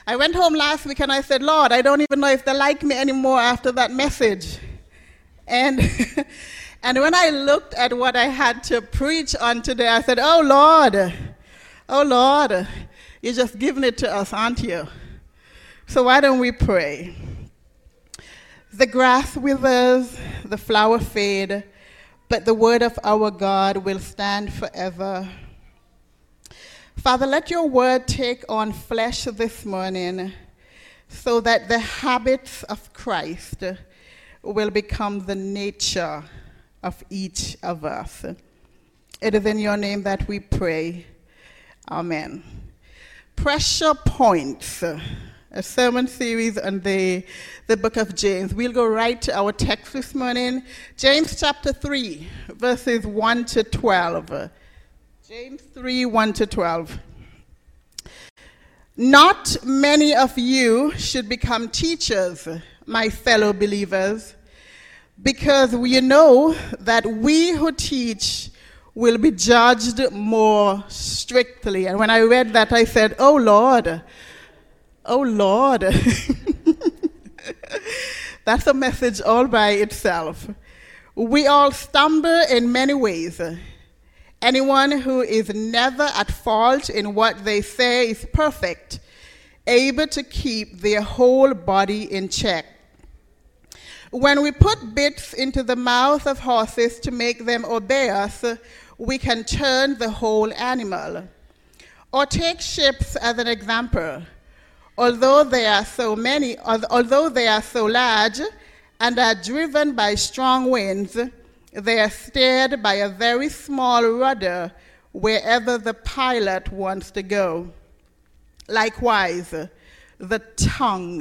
I went home last week and I said, Lord, I don't even know if they like me anymore after that message. And and when I looked at what I had to preach on today, I said, oh Lord, you're just giving it to us, aren't you? So why don't we pray? The grass withers, the flower fade, but the word of our God will stand forever. Father, let your word take on flesh this morning so that the habits of Christ will become the nature of each of us. It is in your name that we pray. Amen. Pressure points, a sermon series on the book of James. We'll go right to our text this morning. James chapter 3, verses 1 to 12. James 3, 1 to 12. Not many of you should become teachers, my fellow believers, because you know that we who teach will be judged more strictly. And when I read that, I said, oh Lord. That's a message all by itself. We all stumble in many ways. Anyone who is never at fault in what they say is perfect, able to keep their whole body in check. When we put bits into the mouth of horses to make them obey us, we can turn the whole animal. Or take ships as an example. Although they are so large and are driven by strong winds, they are steered by a very small rudder wherever the pilot wants to go. Likewise, the tongue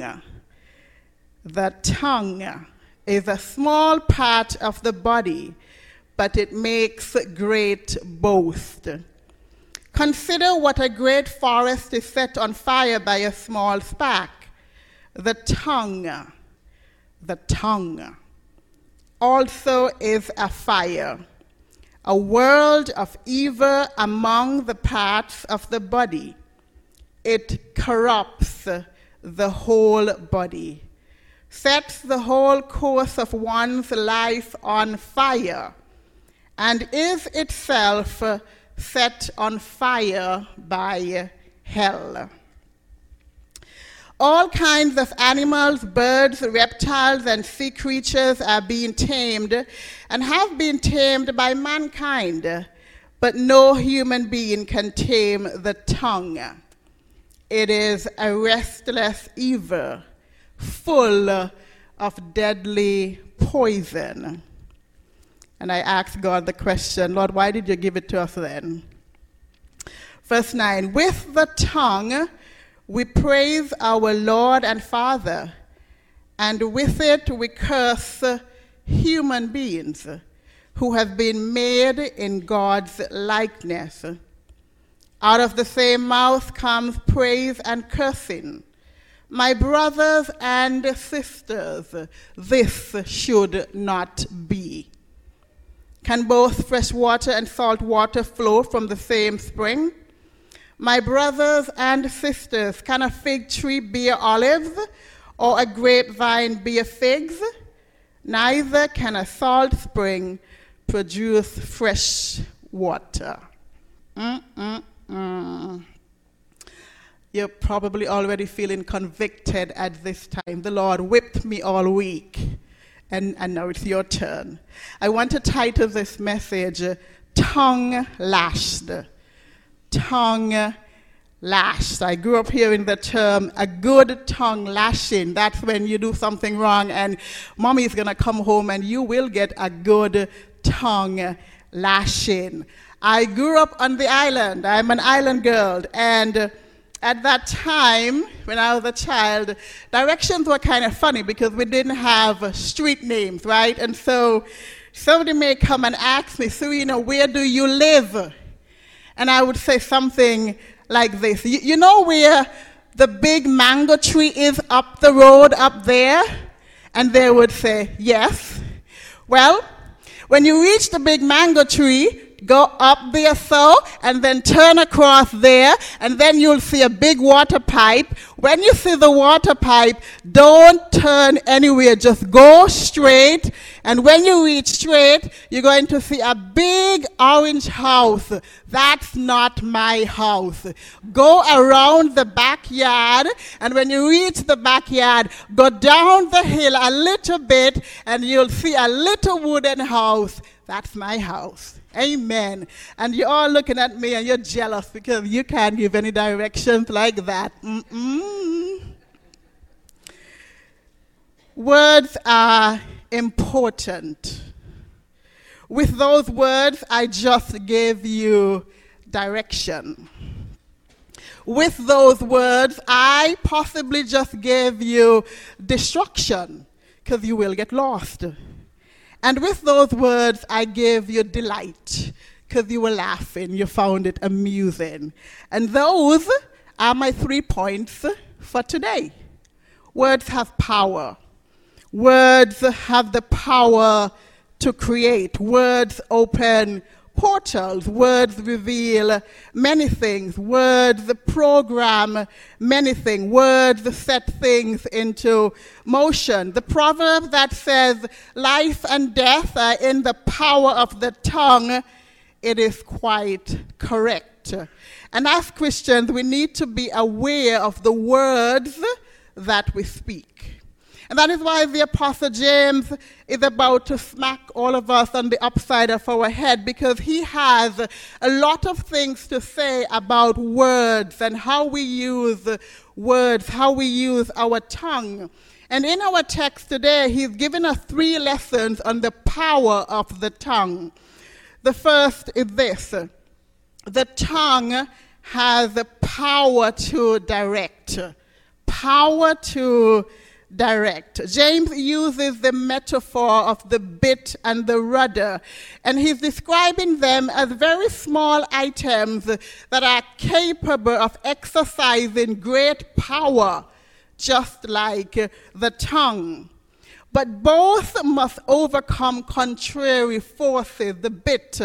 is a small part of the body, but it makes great boast. Consider what a great forest is set on fire by a small spark. The tongue also is a fire, a world of evil among the parts of the body. It corrupts the whole body, sets the whole course of one's life on fire, and is itself set on fire by hell. All kinds of animals, birds, reptiles, and sea creatures are being tamed and have been tamed by mankind, but no human being can tame the tongue. It is a restless evil, full of deadly poison. And I asked God the question, Lord, why did you give it to us then? Verse 9, with the tongue we praise our Lord and Father, and with it we curse human beings who have been made in God's likeness. Out of the same mouth comes praise and cursing. My brothers and sisters, this should not be. Can both fresh water and salt water flow from the same spring? My brothers and sisters, can a fig tree bear olives, or a grapevine bear figs? Neither can a salt spring produce fresh water. You're probably already feeling convicted at this time. The Lord whipped me all week, and now it's your turn. I want to title this message, Tongue Lashed. Tongue lashed. I grew up hearing the term, a good tongue lashing. That's when you do something wrong and mommy's going to come home and you will get a good tongue lashing. I grew up on the island. I'm an island girl. And at that time, when I was a child, directions were kind of funny because we didn't have street names, right? And so somebody may come and ask me, Serena, where do you live? And I would say something like this. You know where the big mango tree is up the road up there? And they would say, yes. Well, when you reach the big mango tree, go up there so, and then turn across there, and then you'll see a big water pipe. When you see the water pipe, don't turn anywhere, just go straight, and when you reach straight, you're going to see a big orange house. That's not my house. Go around the backyard, and when you reach the backyard, go down the hill a little bit, and you'll see a little wooden house. That's my house. Amen. And you're all looking at me and you're jealous because you can't give any directions like that. Words are important. With those words, I just gave you direction. With those words, I possibly just gave you destruction because you will get lost. And with those words, I gave you delight because you were laughing, you found it amusing. And those are my 3 points for today. Words have power. Words have the power to create. Words open portals. Words reveal many things. Words program many things. Words set things into motion. The proverb that says life and death are in the power of the tongue, it is quite correct. And as Christians, we need to be aware of the words that we speak. And that is why the Apostle James is about to smack all of us on the upside of our head, because he has a lot of things to say about words and how we use words, how we use our tongue. And in our text today, he's given us 3 lessons on the power of the tongue. The first is this: the tongue has the power to direct. Power to direct. James uses the metaphor of the bit and the rudder, and he's describing them as very small items that are capable of exercising great power, just like the tongue. But both must overcome contrary forces. The bit,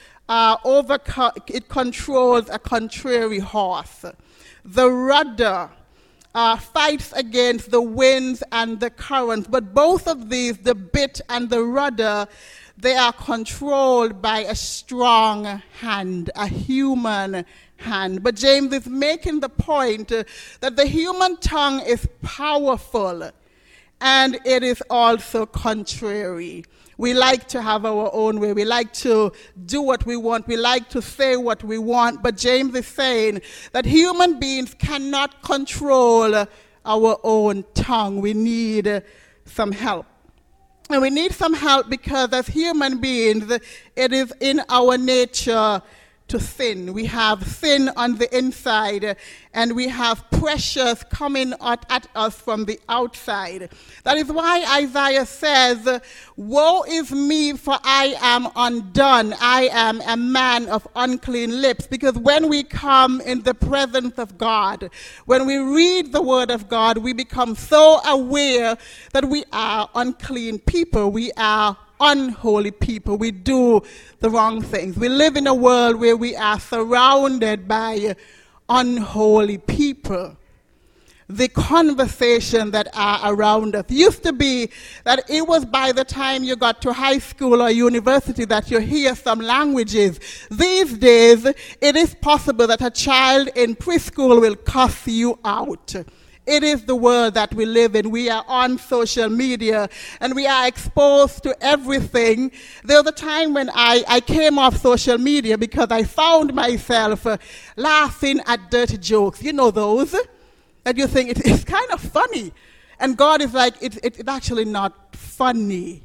it controls a contrary horse. The rudder fights against the winds and the currents. But both of these, the bit and the rudder, they are controlled by a strong hand, a human hand. But James is making the point that the human tongue is powerful, and it is also contrary. We like to have our own way. We like to do what we want. We like to say what we want. But James is saying that human beings cannot control our own tongue. We need some help. And we need some help because as human beings, it is in our nature to sin. We have sin on the inside, and we have pressures coming at us from the outside. That is why Isaiah says, "Woe is me, for I am undone. I am a man of unclean lips." Because when we come in the presence of God, when we read the word of God, we become so aware that we are unclean people. We are unholy people. We do the wrong things. We live in a world where we are surrounded by unholy people. The conversation that are around us used to be that it was by the time you got to high school or university that you hear some languages. These days, it is possible that a child in preschool will cuss you out. It is the world that we live in. We are on social media, and we are exposed to everything. There was a time when I came off social media because I found myself laughing at dirty jokes. You know those? That you think it's kind of funny. And God is like, it's actually not funny.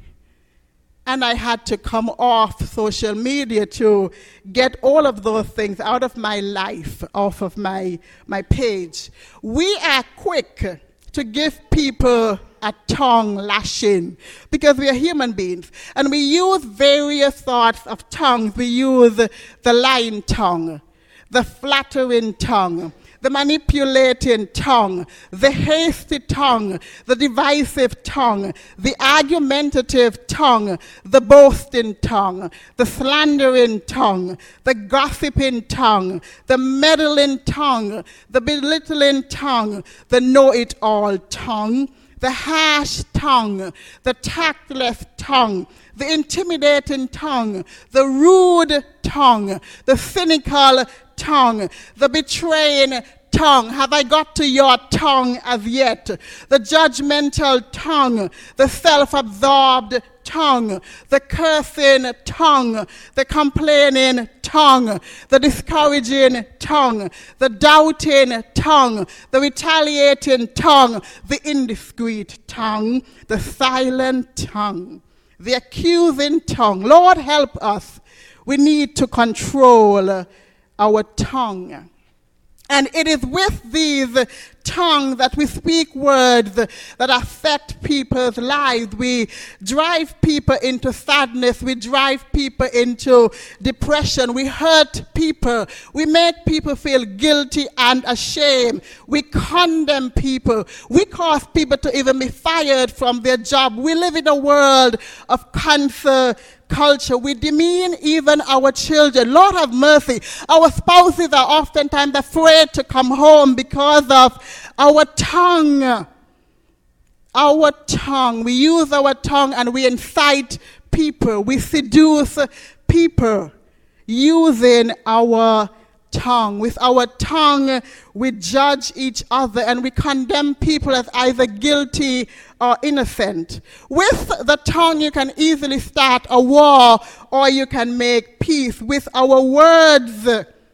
And I had to come off social media to get all of those things out of my life, off of my page. We are quick to give people a tongue lashing because we are human beings. And we use various sorts of tongues. We use the lying tongue, the flattering tongue, the manipulating tongue, the hasty tongue, the divisive tongue, the argumentative tongue, the boasting tongue, the slandering tongue, the gossiping tongue, the meddling tongue, the belittling tongue, the know-it-all tongue, the harsh tongue, the tactless tongue, the intimidating tongue, the rude tongue, the cynical tongue, the betraying tongue. Have I got to your tongue as yet? The judgmental tongue, the self-absorbed tongue, the cursing tongue, the complaining tongue, the discouraging tongue, the doubting tongue, the retaliating tongue, the indiscreet tongue, the silent tongue, the accusing tongue. Lord, help us. We need to control our tongue. And it is with these tongues that we speak words that affect people's lives. We drive people into sadness. We drive people into depression. We hurt people. We make people feel guilty and ashamed. We condemn people. We cause people to even be fired from their job. We live in a world of cancer culture. We demean even our children. Lord have mercy. Our spouses are oftentimes afraid to come home because of our tongue. Our tongue. We use our tongue and we incite people. We seduce people using our tongue. With our tongue, we judge each other and we condemn people as either guilty or innocent. With the tongue, you can easily start a war or you can make peace. With our words,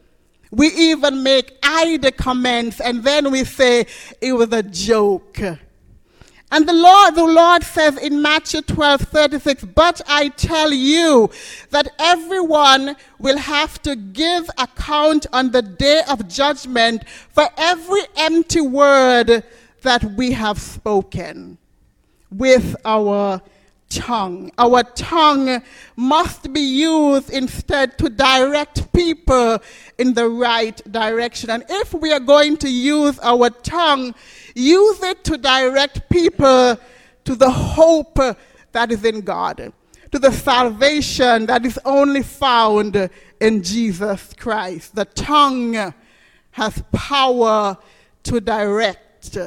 we even make idle comments and then we say it was a joke. And the Lord says in Matthew 12:36, but I tell you that everyone will have to give account on the day of judgment for every empty word that we have spoken with our tongue. Our tongue must be used instead to direct people in the right direction. And if we are going to use our tongue, use it to direct people to the hope that is in God, to the salvation that is only found in Jesus Christ. The tongue has power to direct.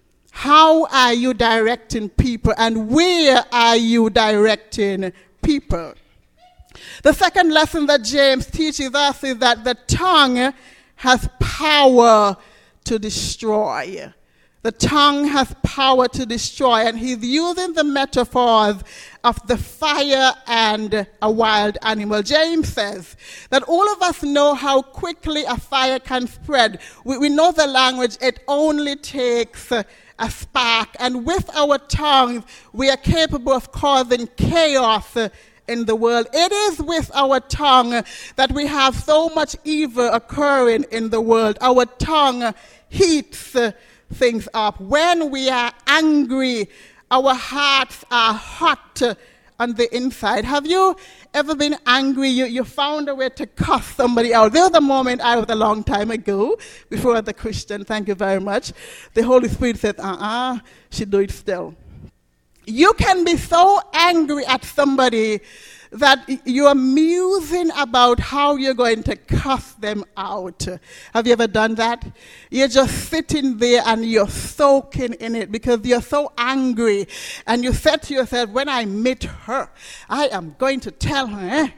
How are you directing people and where are you directing people? The second lesson that James teaches us is that the tongue has power to destroy. The tongue has power to destroy, and he's using the metaphors of the fire and a wild animal. James says that all of us know how quickly a fire can spread. We know the language, it only takes a spark, and with our tongues we are capable of causing chaos in the world. It is with our tongue that we have so much evil occurring in the world. Our tongue heats things up. When we are angry, our hearts are hot on the inside. Have you ever been angry? You found a way to cuss somebody out. There was a moment I was a long time ago, before I was a Christian, thank you very much. The Holy Spirit said, she do it still. You can be so angry at somebody that you're musing about how you're going to cuss them out. Have you ever done that? You're just sitting there and you're soaking in it because you're so angry. And you said to yourself, when I meet her, I am going to tell her.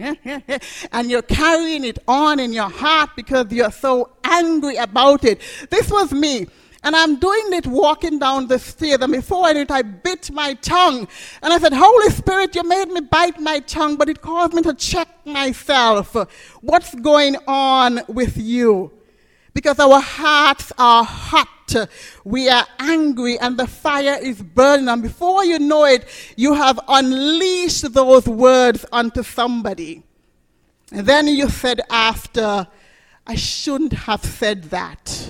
And you're carrying it on in your heart because you're so angry about it. This was me. And I'm doing it walking down the stairs. And before I knew it, I bit my tongue. And I said, Holy Spirit, you made me bite my tongue, but it caused me to check myself. What's going on with you? Because our hearts are hot. We are angry and the fire is burning. And before you know it, you have unleashed those words onto somebody. And then you said after, I shouldn't have said that.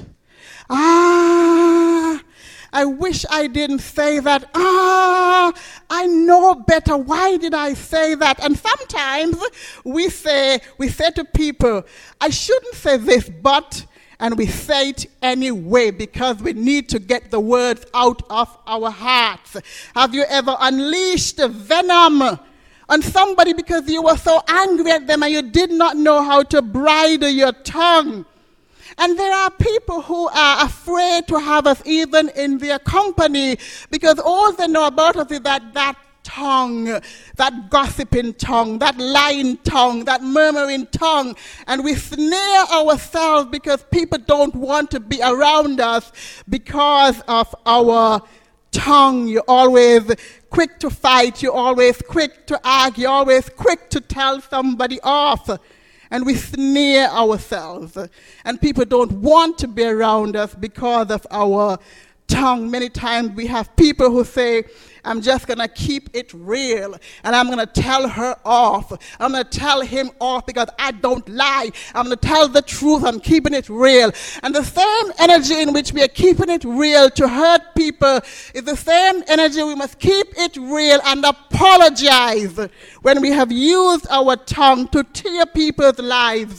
I wish I didn't say that. I know better. Why did I say that? And sometimes we say to people, I shouldn't say this, but, and we say it anyway because we need to get the words out of our hearts. Have you ever unleashed venom on somebody because you were so angry at them and you did not know how to bridle your tongue? And there are people who are afraid to have us even in their company because all they know about us is that tongue, that gossiping tongue, that lying tongue, that murmuring tongue. And we snare ourselves because people don't want to be around us because of our tongue. You're always quick to fight, you're always quick to argue, you're always quick to tell somebody off. And we snare ourselves. And people don't want to be around us because of our tongue. Many times we have people who say, I'm just going to keep it real, and I'm going to tell her off. I'm going to tell him off because I don't lie. I'm going to tell the truth. I'm keeping it real. And the same energy in which we are keeping it real to hurt people is the same energy we must keep it real and apologize when we have used our tongue to tear people's lives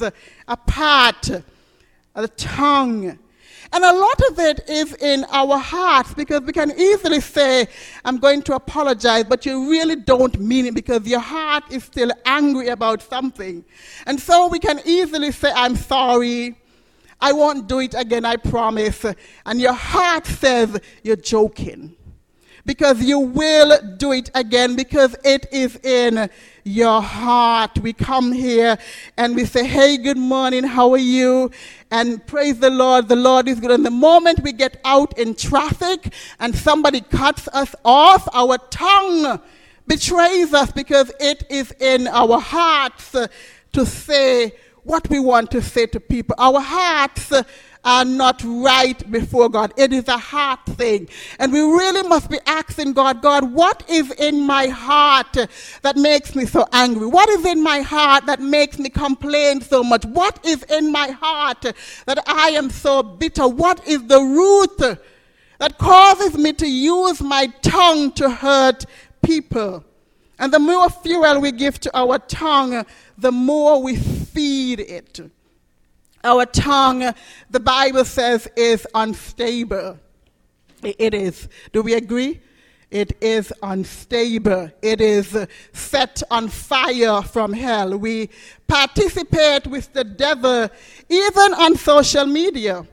apart. The tongue. And a lot of it is in our hearts because we can easily say, I'm going to apologize, but you really don't mean it because your heart is still angry about something. And so we can easily say, I'm sorry, I won't do it again, I promise. And your heart says, you're joking. Because you will do it again because it is in your heart. We come here and we say, hey, good morning, how are you? And praise the Lord is good. And the moment we get out in traffic and somebody cuts us off, our tongue betrays us because it is in our hearts to say what we want to say to people. Our hearts are not right before God. It is a heart thing. And we really must be asking God, what is in my heart that makes me so angry? What is in my heart that makes me complain so much? What is in my heart that I am so bitter? What is the root that causes me to use my tongue to hurt people? And the more fuel we give to our tongue, the more we feed it. Our tongue, the Bible says, is unstable. It is. Do we agree? It is unstable. It is set on fire from hell. We participate with the devil even on social media.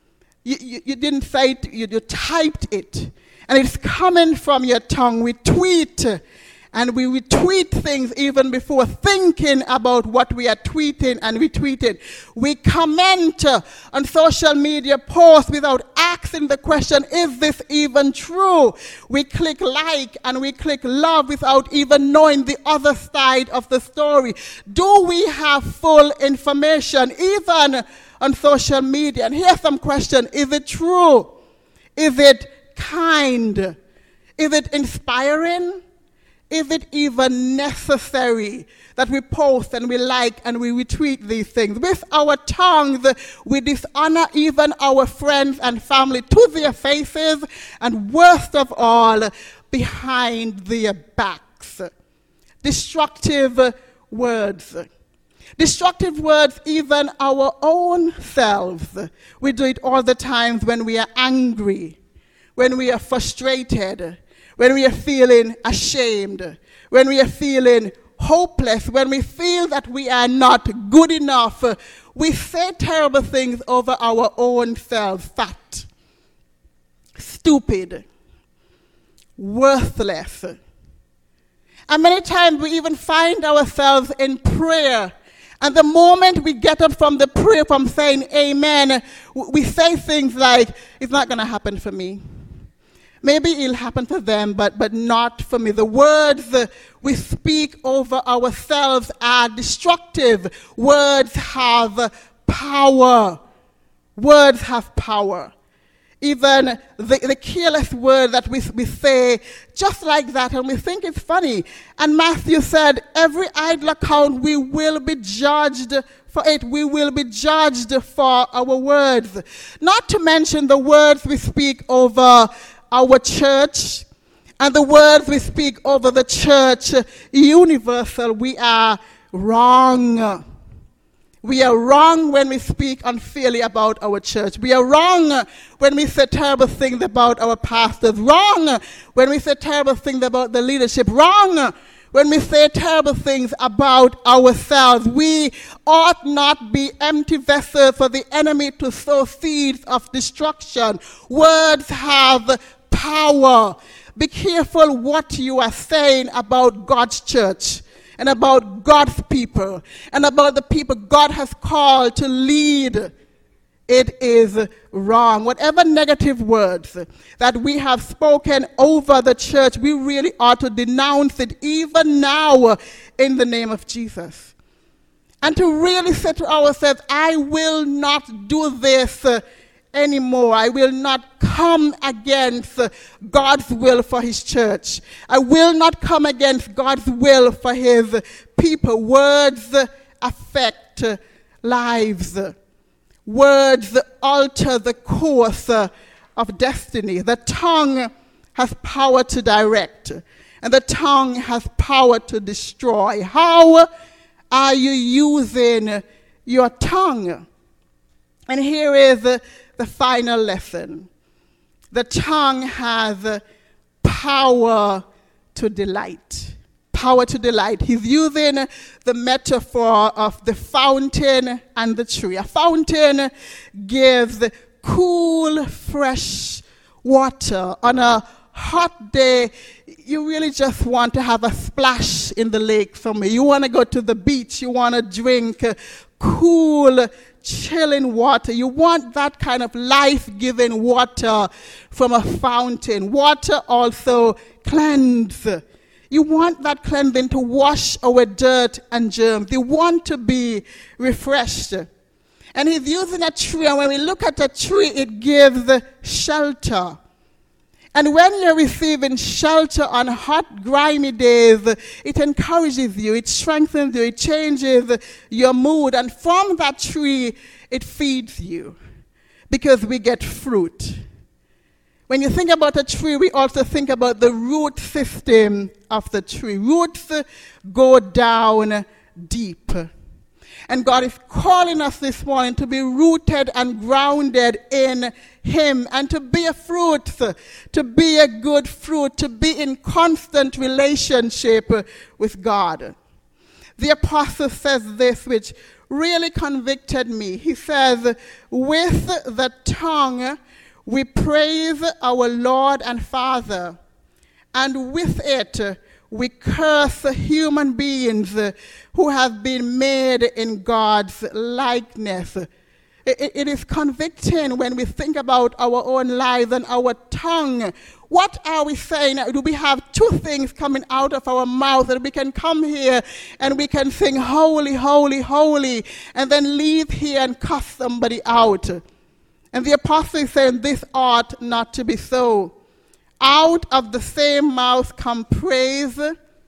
You didn't say it, you typed it. And it's coming from your tongue. We tweet. And we tweet things even before thinking about what we are tweeting, and we tweet it. We comment on social media posts without asking the question, is this even true? We click like and we click love without even knowing the other side of the story. Do we have full information even on social media? And here's some question. Is it true? Is it kind? Is it inspiring? Is it even necessary that we post and we like and we retweet these things? With our tongues, we dishonor even our friends and family to their faces, and worst of all, behind their backs. Destructive words. Destructive words, even our own selves. We do it all the time when we are angry, when we are frustrated, when we are feeling ashamed, when we are feeling hopeless, when we feel that we are not good enough, we say terrible things over our own selves. Fat, stupid, worthless. And many times we even find ourselves in prayer. And the moment we get up from the prayer, from saying amen, we say things like, it's not going to happen for me. Maybe it'll happen for them, but not for me. The words we speak over ourselves are destructive. Words have power. Words have power. Even the careless word that we say just like that, and we think it's funny. And Matthew said, every idle account we will be judged for it. We will be judged for our words. Not to mention the words we speak over our church, and the words we speak over the church universal. We are wrong. We are wrong when we speak unfairly about our church. We are wrong when we say terrible things about our pastors. Wrong when we say terrible things about the leadership. Wrong when we say terrible things about ourselves. We ought not be empty vessels for the enemy to sow seeds of destruction. Words have power. Be careful what you are saying about God's church and about God's people and about the people God has called to lead. It is wrong. Whatever negative words that we have spoken over the church, we really ought to denounce it even now in the name of Jesus. And to really say to ourselves, I will not do this anymore. I will not come against God's will for his church. I will not come against God's will for his people. Words affect lives. Words alter the course of destiny. The tongue has power to direct, and the tongue has power to destroy. How are you using your tongue? And here is the final lesson. The tongue has power to delight. Power to delight. He's using the metaphor of the fountain and the tree. A fountain gives cool, fresh water. On a hot day, you really just want to have a splash in the lake somewhere. You want to go to the beach. You want to drink cool, chilling water. You want that kind of life-giving water from a fountain. Water also cleanses. You want that cleansing to wash away dirt and germs. You want to be refreshed. And he's using a tree, and when we look at a tree, it gives shelter. And when you're receiving shelter on hot, grimy days, it encourages you, it strengthens you, it changes your mood. And from that tree, it feeds you because we get fruit. When you think about a tree, we also think about the root system of the tree. Roots go down deep. And God is calling us this morning to be rooted and grounded in him and to be a fruit, to be a good fruit, to be in constant relationship with God. The apostle says this, which really convicted me. He says, with the tongue we praise our Lord and Father, and with it we curse human beings who have been made in God's likeness. It is convicting when we think about our own lives and our tongue. What are we saying? Do we have two things coming out of our mouth that we can come here and we can sing holy, holy, holy, and then leave here and cuss somebody out? And the apostle is saying this ought not to be so. Out of the same mouth come praise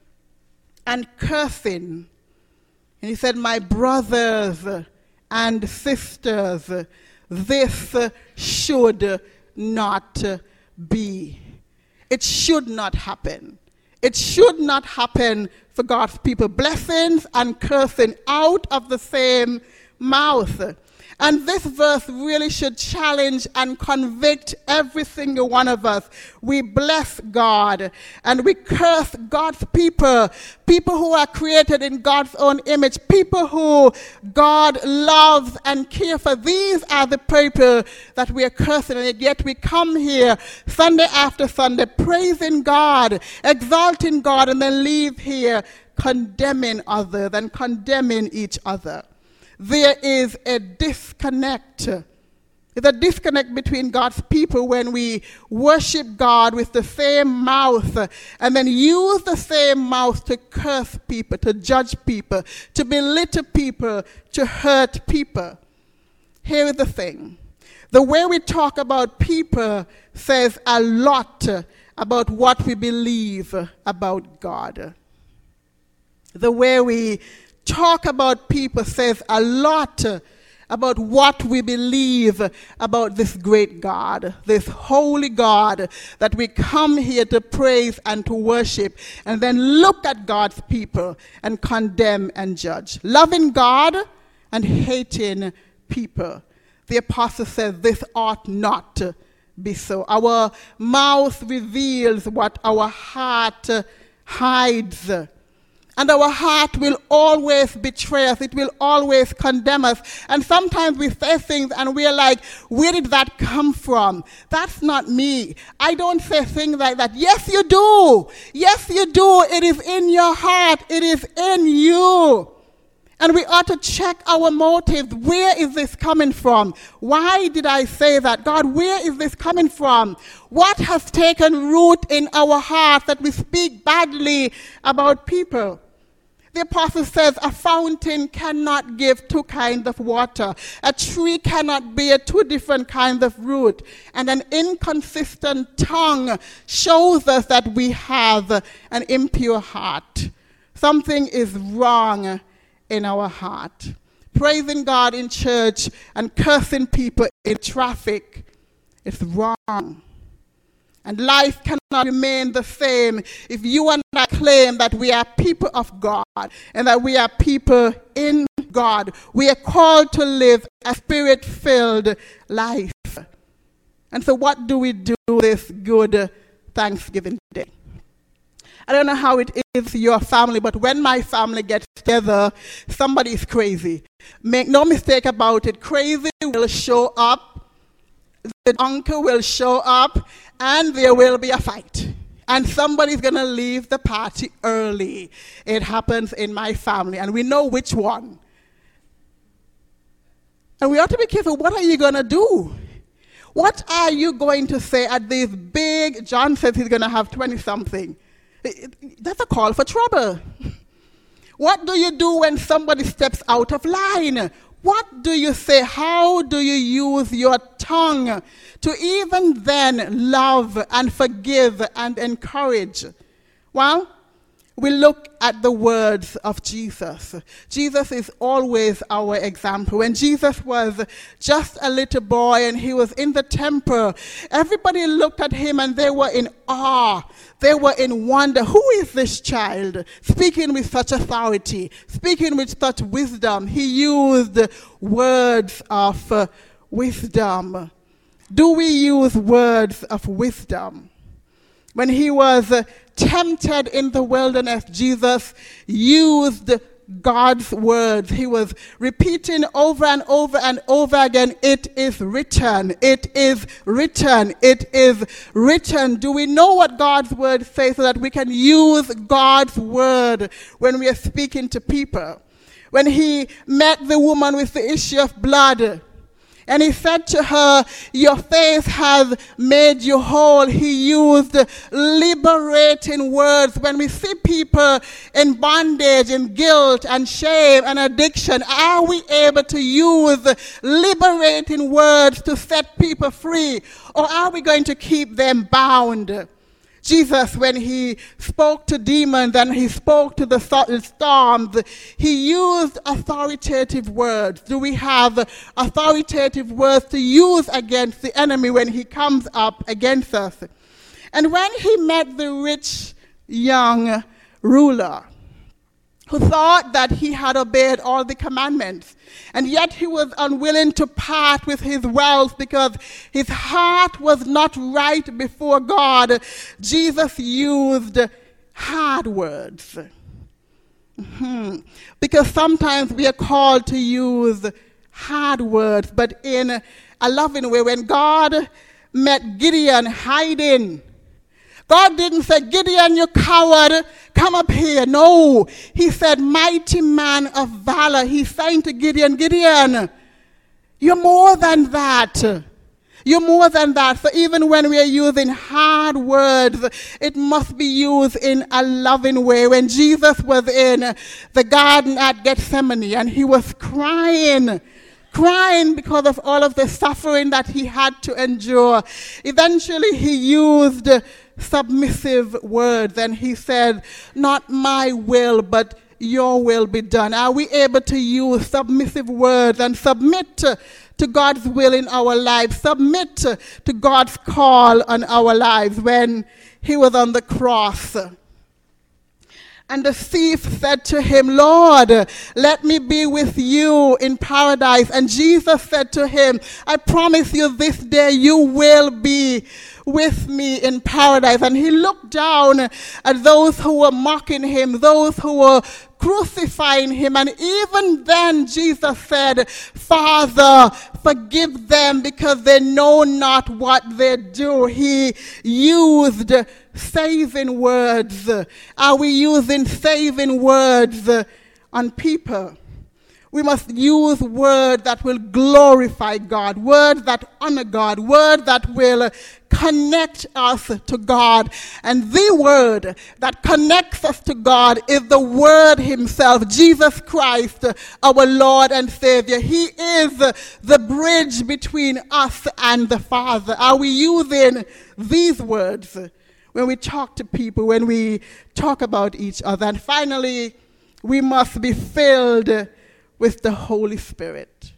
and cursing. And he said, my brothers and sisters, this should not be. It should not happen. It should not happen for God's people. Blessings and cursing out of the same mouth. And this verse really should challenge and convict every single one of us. We bless God and we curse God's people, people who are created in God's own image, people who God loves and cares for. These are the people that we are cursing, and yet we come here Sunday after Sunday praising God, exalting God, and then leave here condemning others and condemning each other. There is a disconnect. There's a disconnect between God's people when we worship God with the same mouth and then use the same mouth to curse people, to judge people, to belittle people, to hurt people. Here is the thing. The way we talk about people says a lot about what we believe about God. The way we talk about people says a lot about what we believe about this great God, this holy God that we come here to praise and to worship, and then look at God's people and condemn and judge. Loving God and hating people. The apostle says this ought not to be so. Our mouth reveals what our heart hides. And our heart will always betray us. It will always condemn us. And sometimes we say things and we're like, where did that come from? That's not me. I don't say things like that. Yes, you do. Yes, you do. It is in your heart. It is in you. And we ought to check our motives. Where is this coming from? Why did I say that? God, where is this coming from? What has taken root in our heart that we speak badly about people? The apostle says a fountain cannot give two kinds of water. A tree cannot bear two different kinds of root. And an inconsistent tongue shows us that we have an impure heart. Something is wrong in our heart. Praising God in church and cursing people in traffic is wrong. And life cannot remain the same if you and I claim that we are people of God and that we are people in God. We are called to live a spirit-filled life. And so what do we do this good Thanksgiving Day? I don't know how it is your family, but when my family gets together, somebody is crazy. Make no mistake about it. Crazy will show up. The uncle will show up, and there will be a fight. And somebody's going to leave the party early. It happens in my family, and we know which one. And we ought to be careful. What are you going to do? What are you going to say at this big, John says he's going to have 20-something. That's a call for trouble. What do you do when somebody steps out of line? What do you say? How do you use your tongue to even then love and forgive and encourage? Well, we look at the words of Jesus. Jesus is always our example. When Jesus was just a little boy and he was in the temple, everybody looked at him and they were in awe. They were in wonder. Who is this child speaking with such authority, speaking with such wisdom? He used words of wisdom. Do we use words of wisdom? When he was tempted in the wilderness, Jesus used God's words. He was repeating over and over and over again, it is written, it is written, it is written. Do we know what God's word says so that we can use God's word when we are speaking to people? When he met the woman with the issue of blood, and he said to her, your faith has made you whole. He used liberating words. When we see people in bondage, in guilt and shame and addiction, are we able to use liberating words to set people free? Or are we going to keep them bound? Jesus, when he spoke to demons and he spoke to the storms, he used authoritative words. Do we have authoritative words to use against the enemy when he comes up against us? And when he met the rich young ruler, who thought that he had obeyed all the commandments, and yet he was unwilling to part with his wealth because his heart was not right before God, Jesus used hard words. Because sometimes we are called to use hard words, but in a loving way. When God met Gideon hiding, God didn't say, Gideon, you coward, come up here. No, he said, mighty man of valor. He's saying to Gideon, Gideon, you're more than that. You're more than that. So even when we are using hard words, it must be used in a loving way. When Jesus was in the garden at Gethsemane and he was crying because of all of the suffering that he had to endure, eventually he used submissive words, and he said, not my will, but your will be done. Are we able to use submissive words and submit to God's will in our lives, submit to God's call on our lives? When he was on the cross, And the thief said to him, Lord, let me be with you in paradise. And Jesus said to him, I promise you this day you will be with me in paradise. And he looked down at those who were mocking him, those who were crucifying him. And even then Jesus said, Father, forgive them because they know not what they do. He used saving words. Are we using saving words on people? We must use words that will glorify God, words that honor God, words that will connect us to God. And the word that connects us to God is the Word Himself, Jesus Christ, our Lord and Savior. He is the bridge between us and the Father. Are we using these words when we talk to people, when we talk about each other? And finally, we must be filled with the Holy Spirit.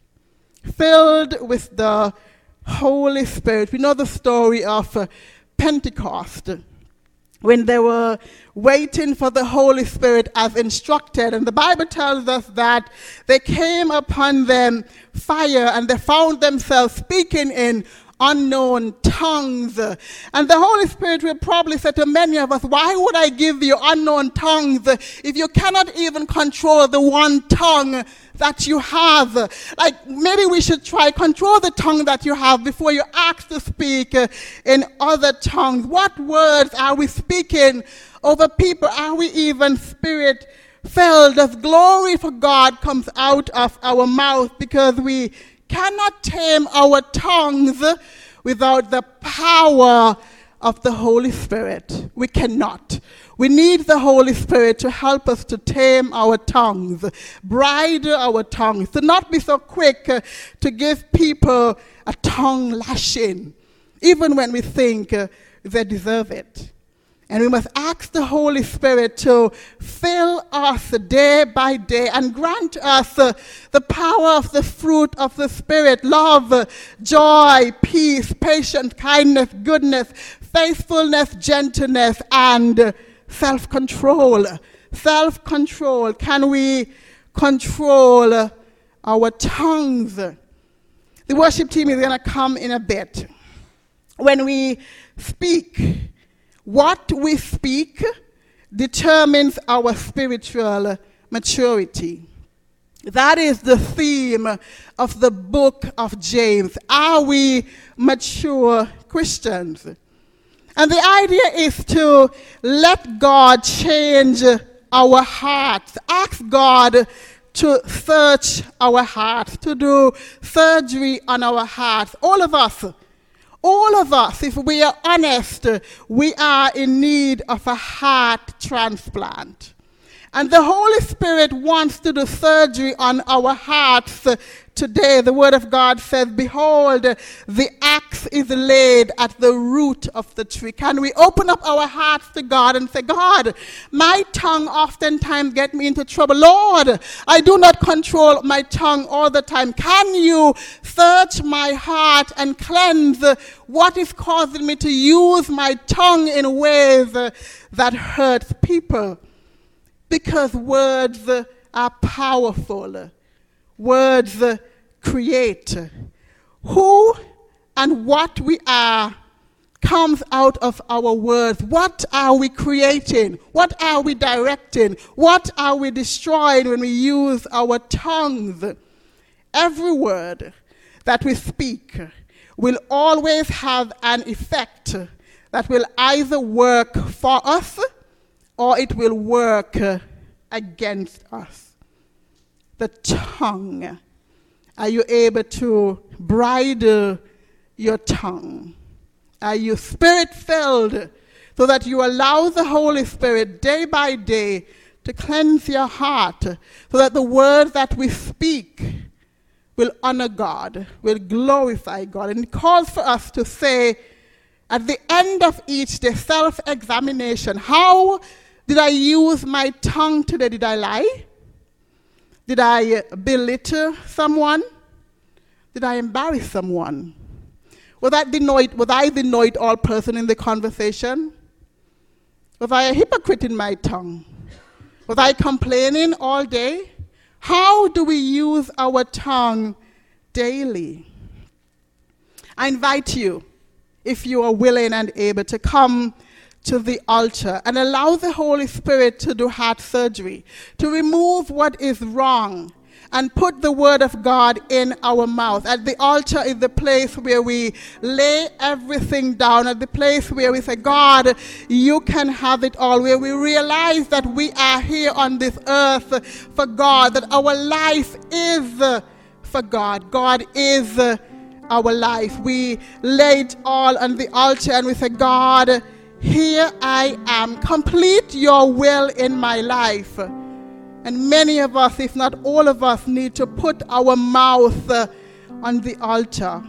Filled with the Holy Spirit. We know the story of Pentecost, when they were waiting for the Holy Spirit as instructed. And the Bible tells us that they came upon them fire, and they found themselves speaking in unknown tongues. And the Holy Spirit will probably say to many of us, why would I give you unknown tongues if you cannot even control the one tongue that you have? Like, maybe we should try control the tongue that you have before you ask to speak in other tongues. What words are we speaking over people? Are we even spirit filled? As glory for God comes out of our mouth, because we cannot tame our tongues without the power of the Holy Spirit. We cannot. We need the Holy Spirit to help us to tame our tongues, bridle our tongues, to not be so quick to give people a tongue lashing, even when we think they deserve it. And we must ask the Holy Spirit to fill us day by day and grant us the power of the fruit of the Spirit: love, joy, peace, patience, kindness, goodness, faithfulness, gentleness, and self-control. Self-control. Can we control our tongues? The worship team is going to come in a bit. When we speak, what we speak determines our spiritual maturity. That is the theme of the book of James. Are we mature Christians? And the idea is to let God change our hearts. Ask God to search our hearts, to do surgery on our hearts. All of us, if we are honest, we are in need of a heart transplant. And the Holy Spirit wants to do surgery on our hearts today. The Word of God says, behold, the axe is laid at the root of the tree. Can we open up our hearts to God and say, God, my tongue oftentimes gets me into trouble. Lord, I do not control my tongue all the time. Can you search my heart and cleanse what is causing me to use my tongue in ways that hurts people? Because words are powerful. Words create. Who and what we are comes out of our words. What are we creating? What are we directing? What are we destroying when we use our tongues? Every word that we speak will always have an effect that will either work for us or it will work against us. The tongue. Are you able to bridle your tongue? Are you spirit-filled so that you allow the Holy Spirit day by day to cleanse your heart, so that the words that we speak will honor God, will glorify God? And it calls for us to say at the end of each day, self-examination: how did I use my tongue today? Did I lie? Did I belittle someone? Did I embarrass someone? Was I the know-it-all person in the conversation? Was I a hypocrite in my tongue? Was I complaining all day? How do we use our tongue daily? I invite you, if you are willing and able, to come to the altar and allow the Holy Spirit to do heart surgery, to remove what is wrong and put the word of God in our mouth. At the altar is the place where we lay everything down, at the place where we say, God, you can have it all, where we realize that we are here on this earth for God, that our life is for God. God is our life. We lay it all on the altar and we say, God, here I am. Complete your will in my life. And many of us, if not all of us, need to put our mouth on the altar.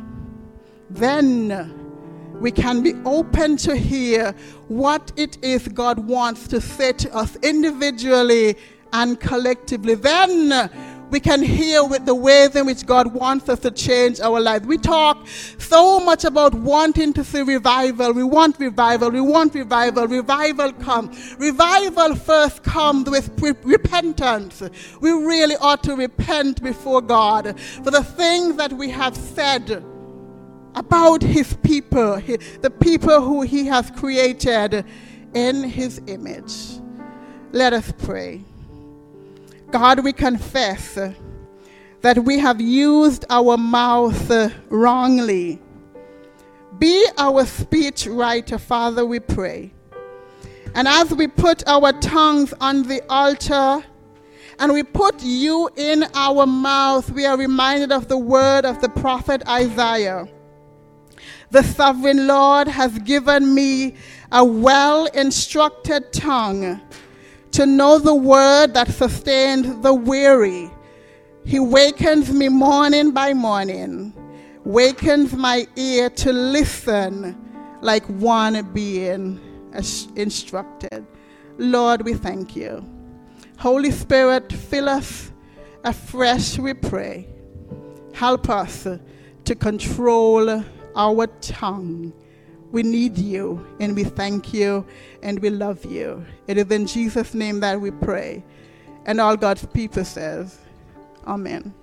Then we can be open to hear what it is God wants to say to us individually and collectively. Then we can hear with the ways in which God wants us to change our lives. We talk so much about wanting to see revival. We want revival. We want revival. Revival comes. Revival first comes with repentance. We really ought to repent before God for the things that we have said about his people, the people who he has created in his image. Let us pray. God, we confess that we have used our mouth wrongly. Be our speech writer, Father, we pray. And as we put our tongues on the altar and we put you in our mouth, we are reminded of the word of the prophet Isaiah. The sovereign Lord has given me a well-instructed tongue to know the word that sustains the weary. He wakens me morning by morning, wakens my ear to listen like one being instructed. Lord, we thank you. Holy Spirit, fill us afresh, we pray. Help us to control our tongue. We need you, and we thank you, and we love you. It is in Jesus' name that we pray. And all God's people says, Amen.